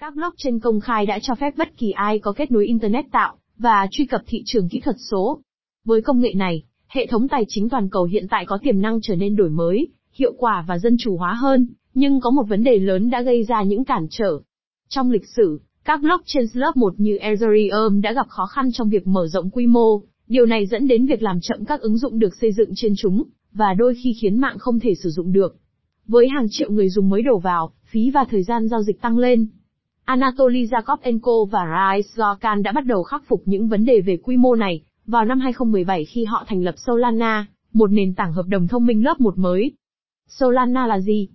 Các blockchain công khai đã cho phép bất kỳ ai có kết nối Internet tạo và truy cập thị trường kỹ thuật số. Với công nghệ này, hệ thống tài chính toàn cầu hiện tại có tiềm năng trở nên đổi mới, hiệu quả và dân chủ hóa hơn, nhưng có một vấn đề lớn đã gây ra những cản trở. Trong lịch sử, các blockchain lớp 1 như Ethereum đã gặp khó khăn trong việc mở rộng quy mô, điều này dẫn đến việc làm chậm các ứng dụng được xây dựng trên chúng, và đôi khi khiến mạng không thể sử dụng được. Với hàng triệu người dùng mới đổ vào, phí và thời gian giao dịch tăng lên. Anatoly Yakovenko và Rais Gorkan đã bắt đầu khắc phục những vấn đề về quy mô này vào năm 2017 khi họ thành lập Solana, một nền tảng hợp đồng thông minh lớp 1 mới. Solana là gì?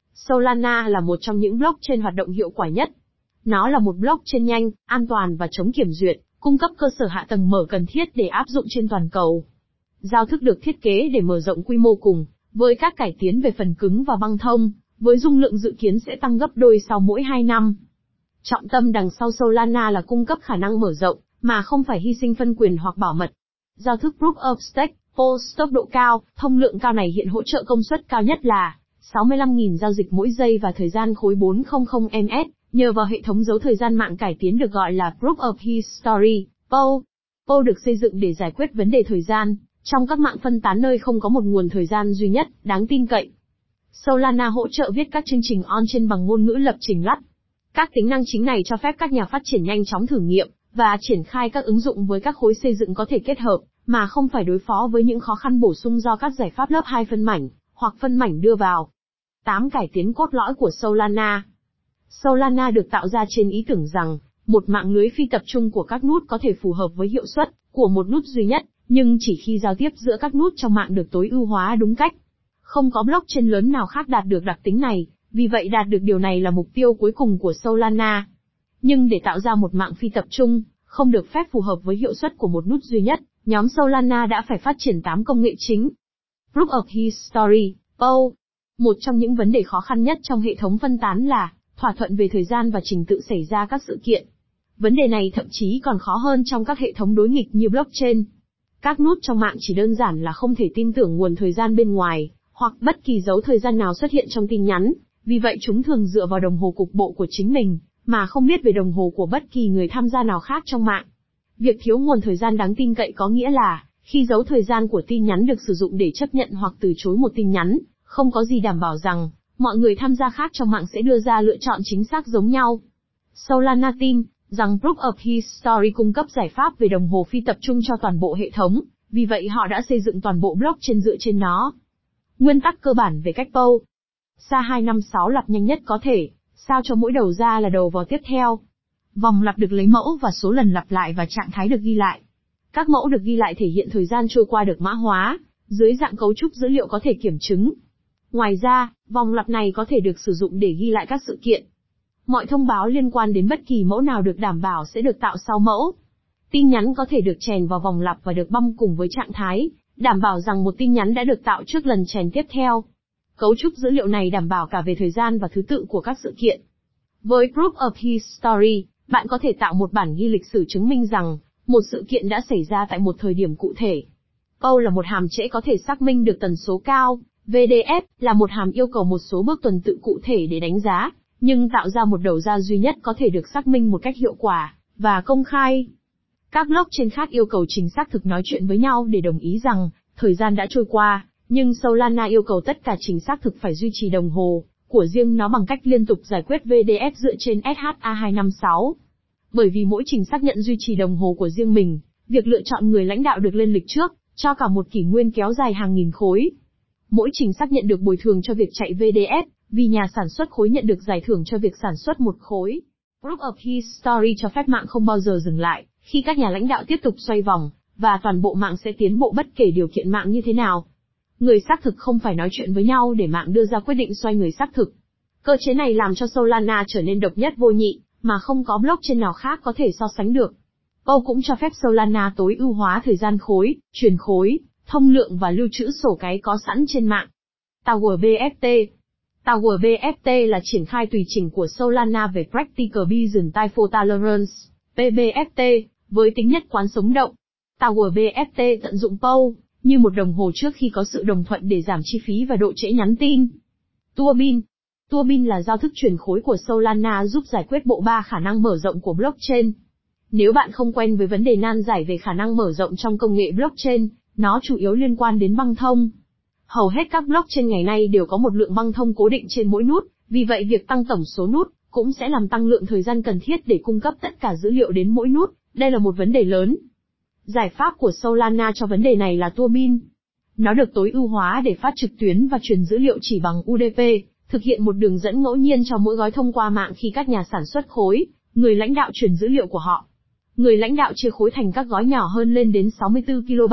Solana là một trong những blockchain hoạt động hiệu quả nhất. Nó là một blockchain nhanh, an toàn và chống kiểm duyệt, cung cấp cơ sở hạ tầng mở cần thiết để áp dụng trên toàn cầu. Giao thức được thiết kế để mở rộng quy mô cùng, với các cải tiến về phần cứng và băng thông, với dung lượng dự kiến sẽ tăng gấp đôi sau mỗi 2 năm. Trọng tâm đằng sau Solana là cung cấp khả năng mở rộng, mà không phải hy sinh phân quyền hoặc bảo mật. Giao thức Proof of Stake, POS tốc độ cao, thông lượng cao này hiện hỗ trợ công suất cao nhất là 65.000 giao dịch mỗi giây và thời gian khối 400 ms, nhờ vào hệ thống giấu thời gian mạng cải tiến được gọi là Proof of History, POW. POW được xây dựng để giải quyết vấn đề thời gian, trong các mạng phân tán nơi không có một nguồn thời gian duy nhất, đáng tin cậy. Solana hỗ trợ viết các chương trình on-chain bằng ngôn ngữ lập trình lắt. Các tính năng chính này cho phép các nhà phát triển nhanh chóng thử nghiệm và triển khai các ứng dụng với các khối xây dựng có thể kết hợp, mà không phải đối phó với những khó khăn bổ sung do các giải pháp lớp 2 phân mảnh, hoặc phân mảnh đưa vào. 8 cải tiến cốt lõi của Solana. Solana được tạo ra trên ý tưởng rằng, một mạng lưới phi tập trung của các nút có thể phù hợp với hiệu suất của một nút duy nhất, nhưng chỉ khi giao tiếp giữa các nút trong mạng được tối ưu hóa đúng cách. Không có blockchain lớn nào khác đạt được đặc tính này, vì vậy đạt được điều này là mục tiêu cuối cùng của Solana. Nhưng để tạo ra một mạng phi tập trung, không được phép phù hợp với hiệu suất của một nút duy nhất, nhóm Solana đã phải phát triển 8 công nghệ chính. Proof of History, POW. Một trong những vấn đề khó khăn nhất trong hệ thống phân tán là thỏa thuận về thời gian và trình tự xảy ra các sự kiện. Vấn đề này thậm chí còn khó hơn trong các hệ thống đối nghịch như blockchain. Các nút trong mạng chỉ đơn giản là không thể tin tưởng nguồn thời gian bên ngoài, hoặc bất kỳ dấu thời gian nào xuất hiện trong tin nhắn, vì vậy chúng thường dựa vào đồng hồ cục bộ của chính mình, mà không biết về đồng hồ của bất kỳ người tham gia nào khác trong mạng. Việc thiếu nguồn thời gian đáng tin cậy có nghĩa là, khi dấu thời gian của tin nhắn được sử dụng để chấp nhận hoặc từ chối một tin nhắn, không có gì đảm bảo rằng, mọi người tham gia khác trong mạng sẽ đưa ra lựa chọn chính xác giống nhau. Solana tin rằng Proof of History cung cấp giải pháp về đồng hồ phi tập trung cho toàn bộ hệ thống, vì vậy họ đã xây dựng toàn bộ blockchain dựa trên nó. Nguyên tắc cơ bản về cách POW. Sa 256 lặp nhanh nhất có thể, sao cho mỗi đầu ra là đầu vào tiếp theo. Vòng lặp được lấy mẫu và số lần lặp lại và trạng thái được ghi lại. Các mẫu được ghi lại thể hiện thời gian trôi qua được mã hóa, dưới dạng cấu trúc dữ liệu có thể kiểm chứng. Ngoài ra, vòng lặp này có thể được sử dụng để ghi lại các sự kiện. Mọi thông báo liên quan đến bất kỳ mẫu nào được đảm bảo sẽ được tạo sau mẫu. Tin nhắn có thể được chèn vào vòng lặp và được băm cùng với trạng thái, đảm bảo rằng một tin nhắn đã được tạo trước lần chèn tiếp theo. Cấu trúc dữ liệu này đảm bảo cả về thời gian và thứ tự của các sự kiện. Với Proof of History, bạn có thể tạo một bản ghi lịch sử chứng minh rằng, một sự kiện đã xảy ra tại một thời điểm cụ thể. POW là một hàm trễ có thể xác minh được tần số cao, VDF là một hàm yêu cầu một số bước tuần tự cụ thể để đánh giá, nhưng tạo ra một đầu ra duy nhất có thể được xác minh một cách hiệu quả và công khai. Các blockchain khác yêu cầu trình xác thực nói chuyện với nhau để đồng ý rằng thời gian đã trôi qua, nhưng Solana yêu cầu tất cả trình xác thực phải duy trì đồng hồ của riêng nó bằng cách liên tục giải quyết VDF dựa trên SHA-256. Bởi vì mỗi trình xác nhận duy trì đồng hồ của riêng mình, việc lựa chọn người lãnh đạo được lên lịch trước, cho cả một kỷ nguyên kéo dài hàng nghìn khối. Mỗi trình xác nhận được bồi thường cho việc chạy VDF, vì nhà sản xuất khối nhận được giải thưởng cho việc sản xuất một khối. Proof of History cho phép mạng không bao giờ dừng lại, khi các nhà lãnh đạo tiếp tục xoay vòng, và toàn bộ mạng sẽ tiến bộ bất kể điều kiện mạng như thế nào. Người xác thực không phải nói chuyện với nhau để mạng đưa ra quyết định xoay người xác thực. Cơ chế này làm cho Solana trở nên độc nhất vô nhị, mà không có blockchain nào khác có thể so sánh được. POW cũng cho phép Solana tối ưu hóa thời gian khối, truyền khối, thông lượng và lưu trữ sổ cái có sẵn trên mạng. Tower BFT. Tower BFT là triển khai tùy chỉnh của Solana về Practical Business Time Fault Tolerance, PBFT, với tính nhất quán sống động. Tower BFT tận dụng POW như một đồng hồ trước khi có sự đồng thuận để giảm chi phí và độ trễ nhắn tin. Turbine. Tua bin là giao thức chuyển khối của Solana giúp giải quyết bộ ba khả năng mở rộng của blockchain. Nếu bạn không quen với vấn đề nan giải về khả năng mở rộng trong công nghệ blockchain, nó chủ yếu liên quan đến băng thông. Hầu hết các blockchain ngày nay đều có một lượng băng thông cố định trên mỗi nút, vì vậy việc tăng tổng số nút cũng sẽ làm tăng lượng thời gian cần thiết để cung cấp tất cả dữ liệu đến mỗi nút, đây là một vấn đề lớn. Giải pháp của Solana cho vấn đề này là tua bin. Nó được tối ưu hóa để phát trực tuyến và truyền dữ liệu chỉ bằng UDP, thực hiện một đường dẫn ngẫu nhiên cho mỗi gói thông qua mạng khi các nhà sản xuất khối, người lãnh đạo truyền dữ liệu của họ. Người lãnh đạo chia khối thành các gói nhỏ hơn lên đến 64 KB.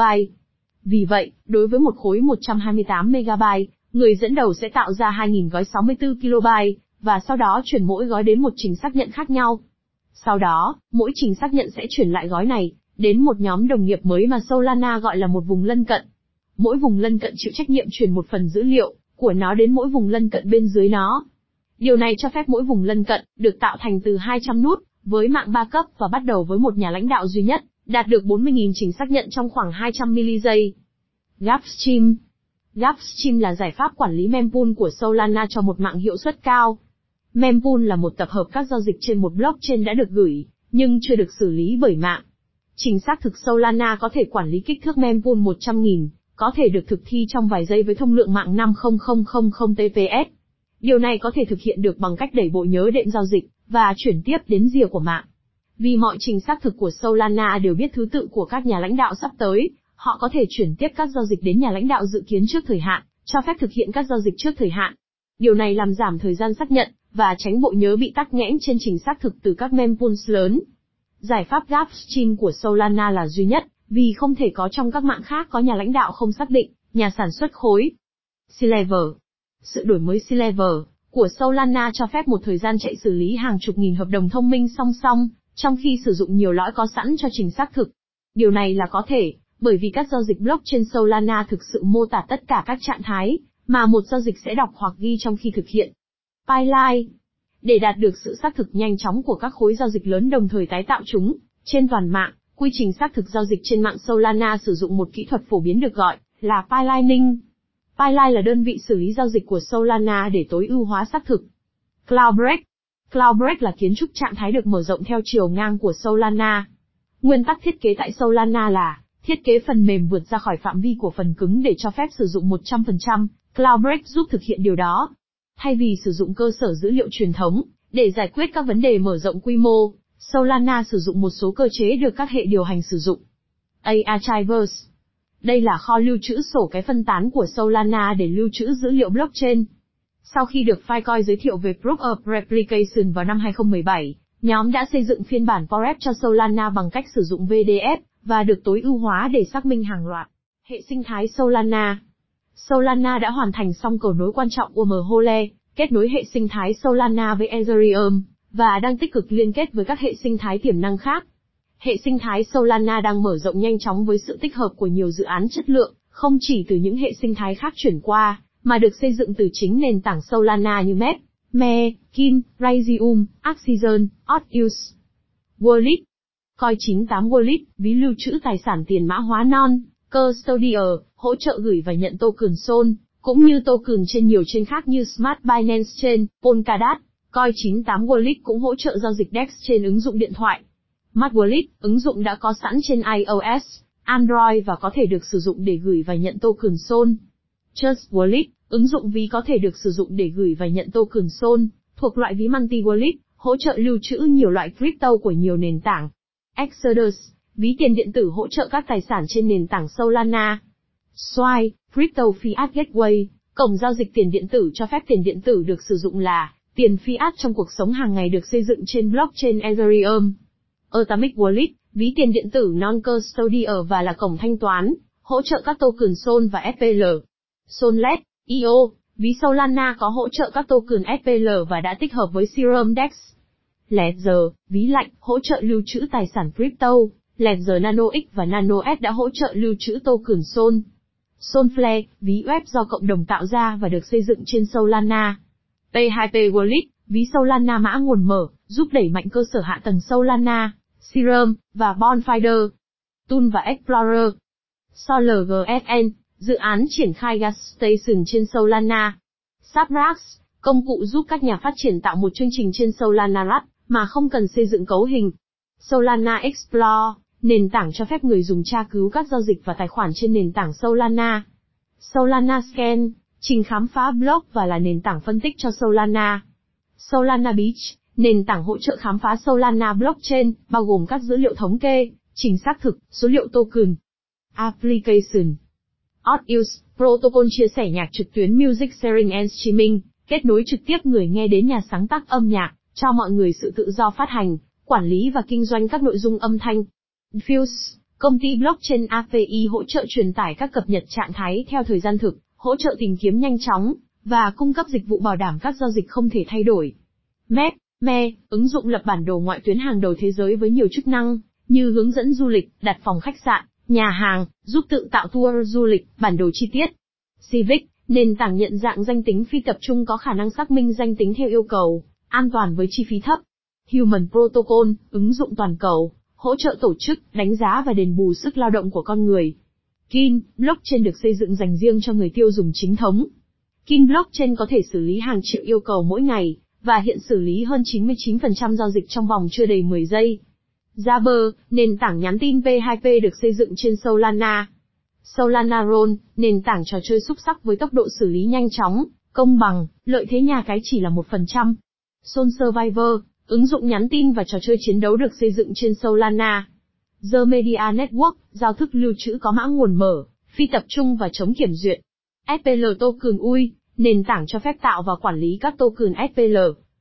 Vì vậy, đối với một khối 128 MB, người dẫn đầu sẽ tạo ra 2.000 gói 64 KB, và sau đó chuyển mỗi gói đến một trình xác nhận khác nhau. Sau đó, mỗi trình xác nhận sẽ chuyển lại gói này đến một nhóm đồng nghiệp mới mà Solana gọi là một vùng lân cận. Mỗi vùng lân cận chịu trách nhiệm truyền một phần dữ liệu của nó đến mỗi vùng lân cận bên dưới nó. Điều này cho phép mỗi vùng lân cận được tạo thành từ 200 nút với mạng 3 cấp và bắt đầu với một nhà lãnh đạo duy nhất, đạt được 40.000 trình xác nhận trong khoảng 200 giây. Gapstream. Gapstream là giải pháp quản lý mempool của Solana cho một mạng hiệu suất cao. Mempool là một tập hợp các giao dịch trên một blockchain đã được gửi, nhưng chưa được xử lý bởi mạng. Trình xác thực Solana có thể quản lý kích thước mempool 100.000, có thể được thực thi trong vài giây với thông lượng mạng 50000 TPS. Điều này có thể thực hiện được bằng cách đẩy bộ nhớ đệm giao dịch và chuyển tiếp đến rìa của mạng. Vì mọi trình xác thực của Solana đều biết thứ tự của các nhà lãnh đạo sắp tới, họ có thể chuyển tiếp các giao dịch đến nhà lãnh đạo dự kiến trước thời hạn, cho phép thực hiện các giao dịch trước thời hạn. Điều này làm giảm thời gian xác nhận và tránh bộ nhớ bị tắc nghẽn trên trình xác thực từ các mempools lớn. Giải pháp Gapstream của Solana là duy nhất, vì không thể có trong các mạng khác có nhà lãnh đạo không xác định, nhà sản xuất khối. C-Level. Sự đổi mới C-Level của Solana cho phép một thời gian chạy xử lý hàng chục nghìn hợp đồng thông minh song song, trong khi sử dụng nhiều lõi có sẵn cho trình xác thực. Điều này là có thể, bởi vì các giao dịch blockchain Solana thực sự mô tả tất cả các trạng thái mà một giao dịch sẽ đọc hoặc ghi trong khi thực hiện. Pipeline. Để đạt được sự xác thực nhanh chóng của các khối giao dịch lớn đồng thời tái tạo chúng trên toàn mạng, quy trình xác thực giao dịch trên mạng Solana sử dụng một kỹ thuật phổ biến được gọi là pipelining. Pipeline là đơn vị xử lý giao dịch của Solana để tối ưu hóa xác thực. Cloudbreak. Cloudbreak là kiến trúc trạng thái được mở rộng theo chiều ngang của Solana. Nguyên tắc thiết kế tại Solana là thiết kế phần mềm vượt ra khỏi phạm vi của phần cứng để cho phép sử dụng 100%, Cloudbreak giúp thực hiện điều đó. Thay vì sử dụng cơ sở dữ liệu truyền thống, để giải quyết các vấn đề mở rộng quy mô, Solana sử dụng một số cơ chế được các hệ điều hành sử dụng. Archiverse. Đây là kho lưu trữ sổ cái phân tán của Solana để lưu trữ dữ liệu blockchain. Sau khi được Filecoin giới thiệu về Proof of Replication vào năm 2017, nhóm đã xây dựng phiên bản PowerRep cho Solana bằng cách sử dụng VDF, và được tối ưu hóa để xác minh hàng loạt hệ sinh thái Solana. Solana đã hoàn thành xong cầu nối quan trọng Wormhole, kết nối hệ sinh thái Solana với Ethereum, và đang tích cực liên kết với các hệ sinh thái tiềm năng khác. Hệ sinh thái Solana đang mở rộng nhanh chóng với sự tích hợp của nhiều dự án chất lượng, không chỉ từ những hệ sinh thái khác chuyển qua, mà được xây dựng từ chính nền tảng Solana như MEP, Me, Kin, Raydium, Oxygen, Odds. Wallet. Coin98 Wallet, ví lưu trữ tài sản tiền mã hóa non-custodial, hỗ trợ gửi và nhận token Sol, cũng như token trên nhiều chain khác như Smart Binance Chain, Polkadot. Coin98 Wallet cũng hỗ trợ giao dịch DEX trên ứng dụng điện thoại. Smart Wallet, ứng dụng đã có sẵn trên iOS, Android và có thể được sử dụng để gửi và nhận token Sol. Trust Wallet, ứng dụng ví có thể được sử dụng để gửi và nhận token Sol, thuộc loại ví multi-wallet, hỗ trợ lưu trữ nhiều loại crypto của nhiều nền tảng. Exodus, ví tiền điện tử hỗ trợ các tài sản trên nền tảng Solana. Swipe, Crypto Fiat Gateway, cổng giao dịch tiền điện tử cho phép tiền điện tử được sử dụng là tiền fiat trong cuộc sống hàng ngày được xây dựng trên blockchain Ethereum. Atomic Wallet, ví tiền điện tử non-custodial và là cổng thanh toán, hỗ trợ các token Sol và FPL. Sollet, IO, ví Solana có hỗ trợ các token FPL và đã tích hợp với Serum DEX. Ledger, ví lạnh, hỗ trợ lưu trữ tài sản crypto. Ledger Nano X và Nano S đã hỗ trợ lưu trữ token Sol. Solflare, ví web do cộng đồng tạo ra và được xây dựng trên Solana. P2P Wallet, ví Solana mã nguồn mở, giúp đẩy mạnh cơ sở hạ tầng Solana, Serum, và Bonfire. Tool và Explorer. SolarGSN, dự án triển khai gas station trên Solana. Sabrax, công cụ giúp các nhà phát triển tạo một chương trình trên Solana RAT mà không cần xây dựng cấu hình. Solana Explore, nền tảng cho phép người dùng tra cứu các giao dịch và tài khoản trên nền tảng Solana. Solana Scan, trình khám phá block và là nền tảng phân tích cho Solana. Solana Beach, nền tảng hỗ trợ khám phá Solana blockchain, bao gồm các dữ liệu thống kê, trình xác thực, số liệu token. Application. Audius, protocol chia sẻ nhạc trực tuyến Music Sharing and Streaming, kết nối trực tiếp người nghe đến nhà sáng tác âm nhạc, cho mọi người sự tự do phát hành, quản lý và kinh doanh các nội dung âm thanh. Fuse, công ty blockchain API hỗ trợ truyền tải các cập nhật trạng thái theo thời gian thực, hỗ trợ tìm kiếm nhanh chóng, và cung cấp dịch vụ bảo đảm các giao dịch không thể thay đổi. Me, ứng dụng lập bản đồ ngoại tuyến hàng đầu thế giới với nhiều chức năng, như hướng dẫn du lịch, đặt phòng khách sạn, nhà hàng, giúp tự tạo tour du lịch, bản đồ chi tiết. Civic, nền tảng nhận dạng danh tính phi tập trung có khả năng xác minh danh tính theo yêu cầu, an toàn với chi phí thấp. Human Protocol, ứng dụng toàn cầu, hỗ trợ tổ chức, đánh giá và đền bù sức lao động của con người. Kin, blockchain được xây dựng dành riêng cho người tiêu dùng chính thống. Kin blockchain có thể xử lý hàng triệu yêu cầu mỗi ngày, và hiện xử lý hơn 99% giao dịch trong vòng chưa đầy 10 giây. Jabber, nền tảng nhắn tin P2P được xây dựng trên Solana. Solana Roll, nền tảng trò chơi xúc xắc với tốc độ xử lý nhanh chóng, công bằng, lợi thế nhà cái chỉ là 1%. Sol Survivor, ứng dụng nhắn tin và trò chơi chiến đấu được xây dựng trên Solana. The Media Network, giao thức lưu trữ có mã nguồn mở, phi tập trung và chống kiểm duyệt. SPL Token UI, nền tảng cho phép tạo và quản lý các token SPL.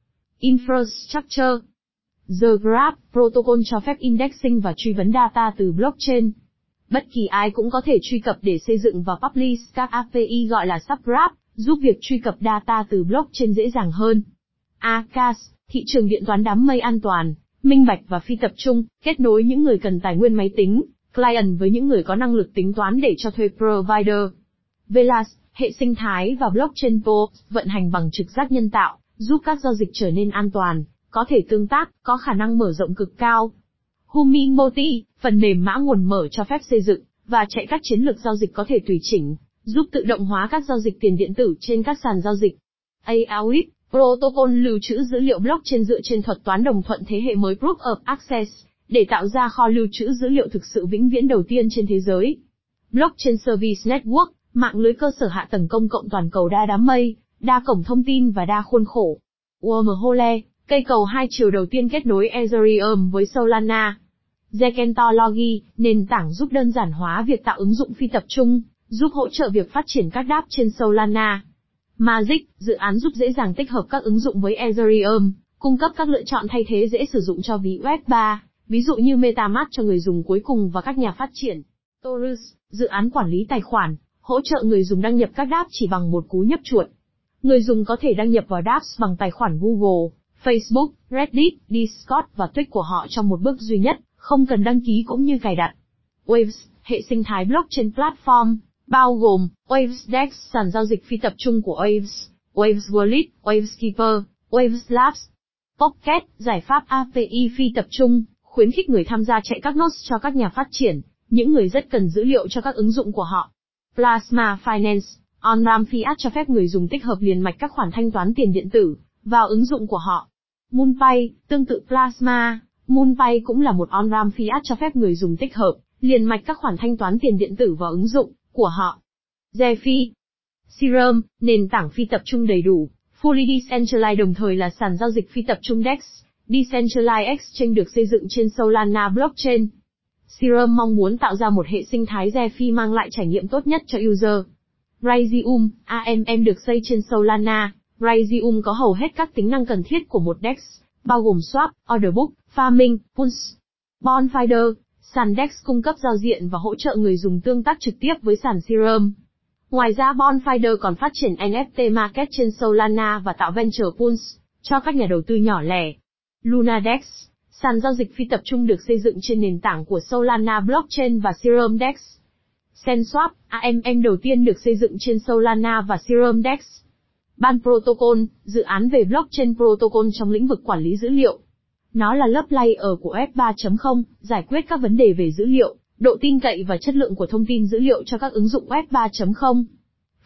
Infrastructure. The Graph, protocol cho phép indexing và truy vấn data từ blockchain. Bất kỳ ai cũng có thể truy cập để xây dựng và publish các API gọi là subgraph, giúp việc truy cập data từ blockchain dễ dàng hơn. ACAS, thị trường điện toán đám mây an toàn, minh bạch và phi tập trung, kết nối những người cần tài nguyên máy tính, client với những người có năng lực tính toán để cho thuê provider. Velas, hệ sinh thái và blockchain pool, vận hành bằng trực giác nhân tạo, giúp các giao dịch trở nên an toàn, có thể tương tác, có khả năng mở rộng cực cao. Hummingbot, phần mềm mã nguồn mở cho phép xây dựng và chạy các chiến lược giao dịch có thể tùy chỉnh, giúp tự động hóa các giao dịch tiền điện tử trên các sàn giao dịch. AOIP, protocol lưu trữ dữ liệu blockchain dựa trên thuật toán đồng thuận thế hệ mới Proof of Access, để tạo ra kho lưu trữ dữ liệu thực sự vĩnh viễn đầu tiên trên thế giới. Blockchain Service Network, mạng lưới cơ sở hạ tầng công cộng toàn cầu đa đám mây, đa cổng thông tin và đa khuôn khổ. Wormhole, cây cầu hai chiều đầu tiên kết nối Ethereum với Solana. Zekentology, nền tảng giúp đơn giản hóa việc tạo ứng dụng phi tập trung, giúp hỗ trợ việc phát triển các dApp trên Solana. Magic, dự án giúp dễ dàng tích hợp các ứng dụng với Ethereum, cung cấp các lựa chọn thay thế dễ sử dụng cho ví Web3, ví dụ như MetaMask cho người dùng cuối cùng và các nhà phát triển. Torus, dự án quản lý tài khoản, hỗ trợ người dùng đăng nhập các dApp chỉ bằng một cú nhấp chuột. Người dùng có thể đăng nhập vào dApps bằng tài khoản Google, Facebook, Reddit, Discord và Twitch của họ trong một bước duy nhất, không cần đăng ký cũng như cài đặt. Waves, hệ sinh thái blockchain platform, bao gồm Waves DEX, sàn giao dịch phi tập trung của Waves, Waves Wallet, Waves Keeper, Waves Labs. Pocket, giải pháp API phi tập trung, khuyến khích người tham gia chạy các nodes cho các nhà phát triển, những người rất cần dữ liệu cho các ứng dụng của họ. Plasma Finance, on-ramp fiat cho phép người dùng tích hợp liền mạch các khoản thanh toán tiền điện tử vào ứng dụng của họ. MoonPay, tương tự Plasma, MoonPay cũng là một on-ramp fiat cho phép người dùng tích hợp liền mạch các khoản thanh toán tiền điện tử vào ứng dụng của họ. DeFi, Serum, nền tảng phi tập trung đầy đủ, fully decentralized đồng thời là sàn giao dịch phi tập trung DEX, Decentralized Exchange được xây dựng trên Solana blockchain. Serum mong muốn tạo ra một hệ sinh thái DeFi mang lại trải nghiệm tốt nhất cho user. Rayzeum, AMM được xây trên Solana. Rayzeum có hầu hết các tính năng cần thiết của một DEX, bao gồm swap, order book, farming, pools. Bonfire, sàn DEX cung cấp giao diện và hỗ trợ người dùng tương tác trực tiếp với sàn Serum. Ngoài ra Bonfire còn phát triển NFT market trên Solana và tạo venture pools cho các nhà đầu tư nhỏ lẻ. Luna DEX, sàn giao dịch phi tập trung được xây dựng trên nền tảng của Solana blockchain và Serum DEX. SenSwap, AMM đầu tiên được xây dựng trên Solana và Serum DEX. Ban Protocol, dự án về blockchain protocol trong lĩnh vực quản lý dữ liệu. Nó là lớp layer của Web 3.0, giải quyết các vấn đề về dữ liệu, độ tin cậy và chất lượng của thông tin dữ liệu cho các ứng dụng Web 3.0.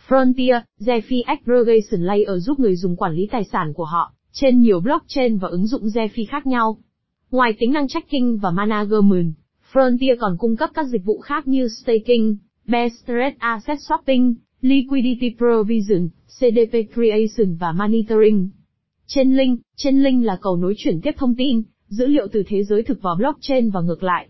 Frontier, DeFi Aggregation Layer giúp người dùng quản lý tài sản của họ trên nhiều blockchain và ứng dụng DeFi khác nhau. Ngoài tính năng tracking và management, Frontier còn cung cấp các dịch vụ khác như staking, Best Rate Asset Swapping, Liquidity Provision, CDP Creation và Monitoring. Chainlink là cầu nối chuyển tiếp thông tin, dữ liệu từ thế giới thực vào blockchain và ngược lại.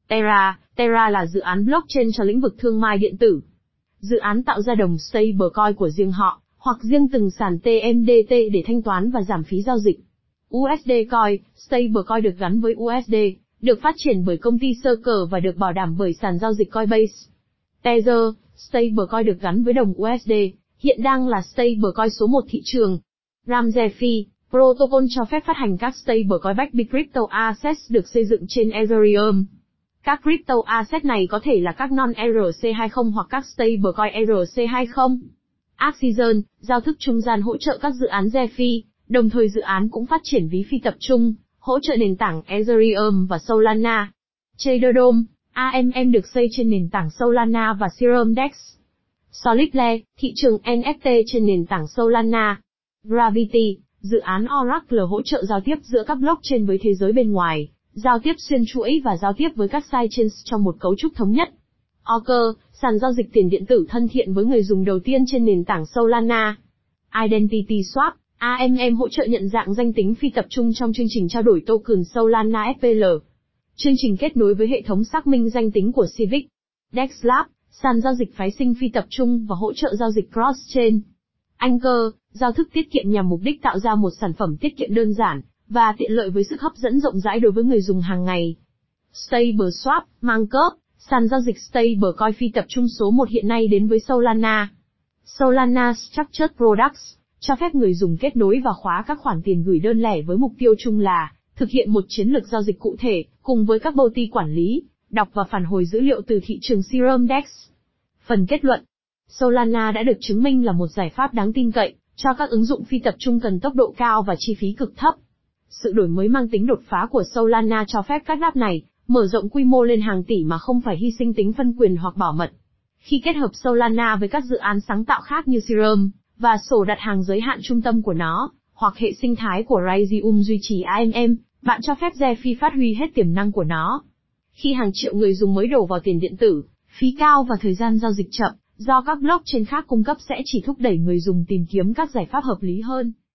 Terra là dự án blockchain cho lĩnh vực thương mại điện tử. Dự án tạo ra đồng stablecoin của riêng họ, hoặc riêng từng sàn TMDT để thanh toán và giảm phí giao dịch. USD Coin, stablecoin được gắn với USD, được phát triển bởi công ty Circle và được bảo đảm bởi sàn giao dịch Coinbase. Tether, stablecoin được gắn với đồng USD, hiện đang là stablecoin số 1 thị trường. Ramzefi, protocol cho phép phát hành các stablecoin backed by crypto assets được xây dựng trên Ethereum. Các crypto asset này có thể là các non-ERC20 hoặc các stablecoin ERC20. Oxygen, giao thức trung gian hỗ trợ các dự án DeFi, đồng thời dự án cũng phát triển ví phi tập trung, hỗ trợ nền tảng Ethereum và Solana. Traderdome, AMM được xây trên nền tảng Solana và Serum DEX. Solidlay, thị trường NFT trên nền tảng Solana. Gravity, dự án Oracle hỗ trợ giao tiếp giữa các blockchain với thế giới bên ngoài, giao tiếp xuyên chuỗi và giao tiếp với các sidechains trong một cấu trúc thống nhất. Orca, sàn giao dịch tiền điện tử thân thiện với người dùng đầu tiên trên nền tảng Solana. Identity Swap, AMM hỗ trợ nhận dạng danh tính phi tập trung trong chương trình trao đổi token Solana FPL. Chương trình kết nối với hệ thống xác minh danh tính của Civic. DexLab, sàn giao dịch phái sinh phi tập trung và hỗ trợ giao dịch cross-chain. Anchor, giao thức tiết kiệm nhằm mục đích tạo ra một sản phẩm tiết kiệm đơn giản và tiện lợi với sức hấp dẫn rộng rãi đối với người dùng hàng ngày. StableSwap, Markup, sàn giao dịch stablecoin phi tập trung số 1 hiện nay đến với Solana. Solana Structured Products, cho phép người dùng kết nối và khóa các khoản tiền gửi đơn lẻ với mục tiêu chung là thực hiện một chiến lược giao dịch cụ thể, cùng với các bounty quản lý, đọc và phản hồi dữ liệu từ thị trường Serum DEX. Phần kết luận, Solana đã được chứng minh là một giải pháp đáng tin cậy cho các ứng dụng phi tập trung cần tốc độ cao và chi phí cực thấp. Sự đổi mới mang tính đột phá của Solana cho phép các app này mở rộng quy mô lên hàng tỷ mà không phải hy sinh tính phân quyền hoặc bảo mật. Khi kết hợp Solana với các dự án sáng tạo khác như Serum và sổ đặt hàng giới hạn trung tâm của nó, hoặc hệ sinh thái của Raydium duy trì AMM, bạn cho phép DeFi phát huy hết tiềm năng của nó. Khi hàng triệu người dùng mới đổ vào tiền điện tử, phí cao và thời gian giao dịch chậm, do các blockchain khác cung cấp sẽ chỉ thúc đẩy người dùng tìm kiếm các giải pháp hợp lý hơn.